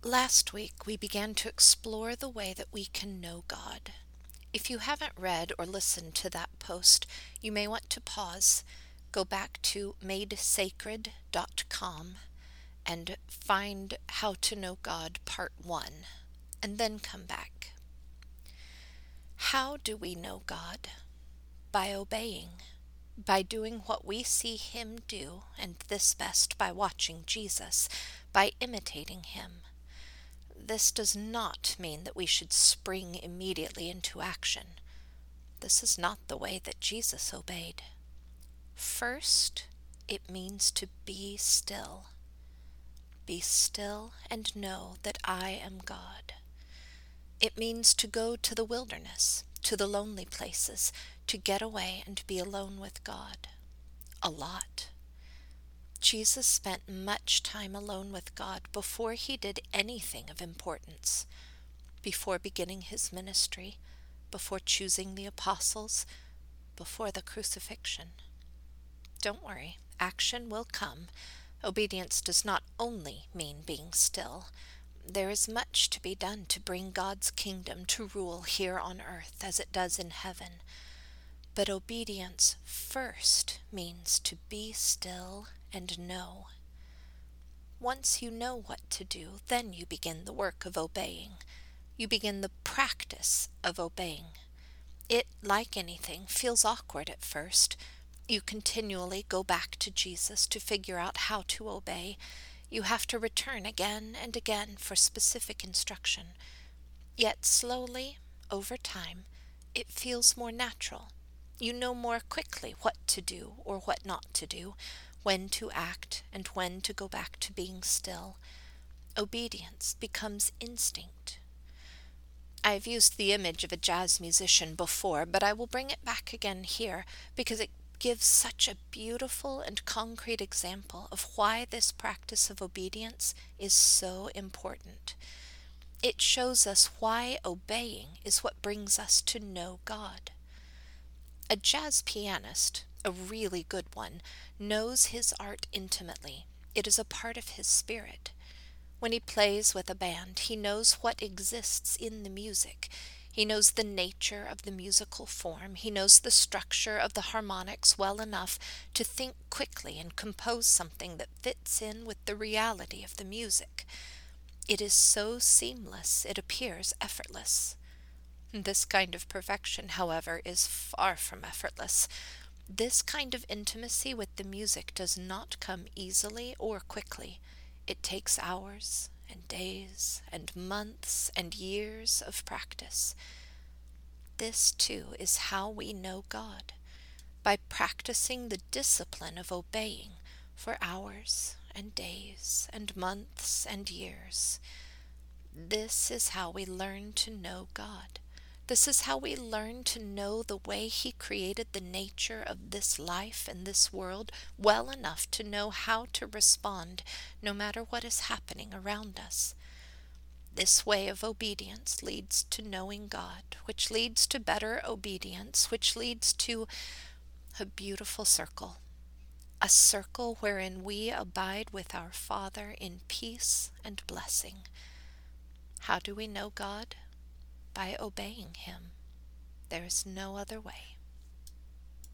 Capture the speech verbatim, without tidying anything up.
Last week, we began to explore the way that we can know God. If you haven't read or listened to that post, you may want to pause, go back to made sacred dot com, and find How to Know God Part one, and then come back. How do we know God? By obeying, by doing what we see Him do, and this best by watching Jesus, by imitating Him. This does not mean that we should spring immediately into action. This is not the way that Jesus obeyed. First, it means to be still. Be still and know that I am God. It means to go to the wilderness, to the lonely places, to get away and be alone with God. A lot. Jesus spent much time alone with God before he did anything of importance, before beginning his ministry, before choosing the apostles, before the crucifixion. Don't worry, action will come. Obedience does not only mean being still. There is much to be done to bring God's kingdom to rule here on earth as it does in heaven. But obedience first means to be still and know. Once you know what to do, then you begin the work of obeying. You begin the practice of obeying. It, like anything, feels awkward at first. You continually go back to Jesus to figure out how to obey. You have to return again and again for specific instruction. Yet slowly, over time, it feels more natural. You know more quickly what to do or what not to do, when to act and when to go back to being still. Obedience becomes instinct. I've used the image of a jazz musician before, but I will bring it back again here because it gives such a beautiful and concrete example of why this practice of obedience is so important. It shows us why obeying is what brings us to know God. A jazz pianist, a really good one, knows his art intimately. It is a part of his spirit. When he plays with a band, he knows what exists in the music. He knows the nature of the musical form. He knows the structure of the harmonics well enough to think quickly and compose something that fits in with the reality of the music. It is so seamless, it appears effortless. This kind of perfection, however, is far from effortless. This kind of intimacy with the music does not come easily or quickly. It takes hours and days and months and years of practice. This, too, is how we know God, by practicing the discipline of obeying for hours and days and months and years. This is how we learn to know God. This is how we learn to know the way He created the nature of this life and this world well enough to know how to respond no matter what is happening around us. This way of obedience leads to knowing God, which leads to better obedience, which leads to a beautiful circle, a circle wherein we abide with our Father in peace and blessing. How do we know God? By obeying Him. There is no other way.